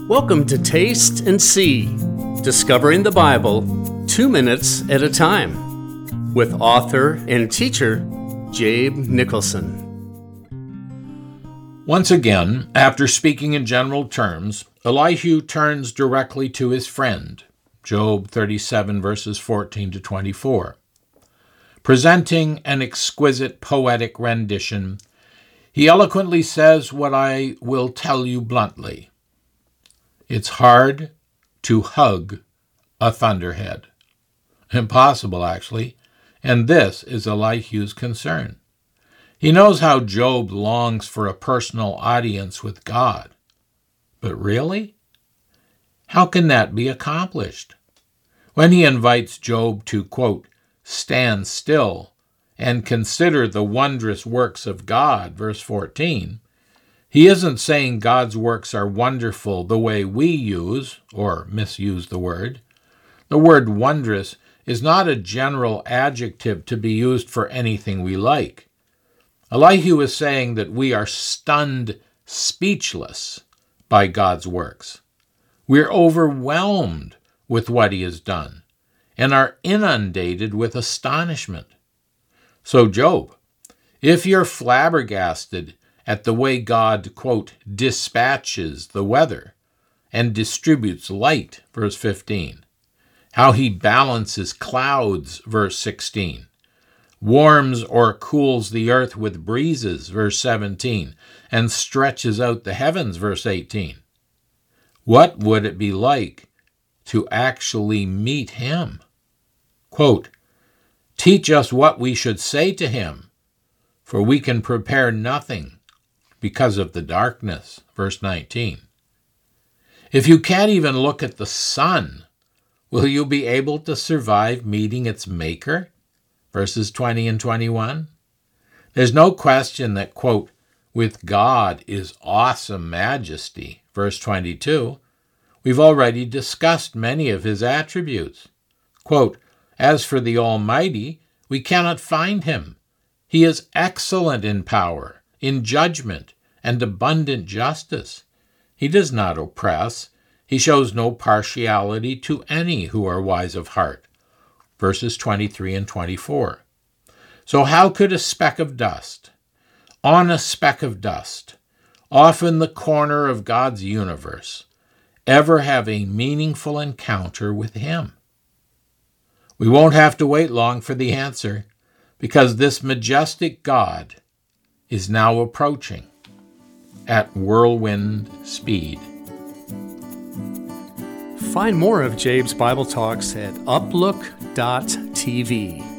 Welcome to Taste and See, discovering the Bible 2 minutes at a time, with author and teacher Jabe Nicholson. Once again, after speaking in general terms, Elihu turns directly to his friend, Job 37 verses 14 to 24. Presenting an exquisite poetic rendition, he eloquently says what I will tell you bluntly. It's hard to hug a thunderhead. Impossible, actually, and this is Elihu's concern. He knows how Job longs for a personal audience with God. But really? How can that be accomplished? When he invites Job to, quote, stand still and consider the wondrous works of God, verse 14, he isn't saying God's works are wonderful the way we use or misuse the word. The word wondrous is not a general adjective to be used for anything we like. Elihu is saying that we are stunned speechless by God's works. We're overwhelmed with what he has done and are inundated with astonishment. So, Job, if you're flabbergasted at the way God, quote, dispatches the weather and distributes light, verse 15, how he balances clouds, verse 16, warms or cools the earth with breezes, verse 17, and stretches out the heavens, verse 18. What would it be like to actually meet him? Quote, teach us what we should say to him, for we can prepare nothing because of the darkness, verse 19. If you can't even look at the sun, will you be able to survive meeting its maker? Verses 20 and 21. There's no question that, quote, with God is awesome majesty, verse 22. We've already discussed many of his attributes. Quote, as for the Almighty, we cannot find him. He is excellent in power, in judgment, and abundant justice. He does not oppress. He shows no partiality to any who are wise of heart. Verses 23 and 24. So how could a speck of dust, on a speck of dust, off in the corner of God's universe, ever have a meaningful encounter with him? We won't have to wait long for the answer, because this majestic God is now approaching at whirlwind speed. Find more of Jabe's Bible Talks at uplook.tv.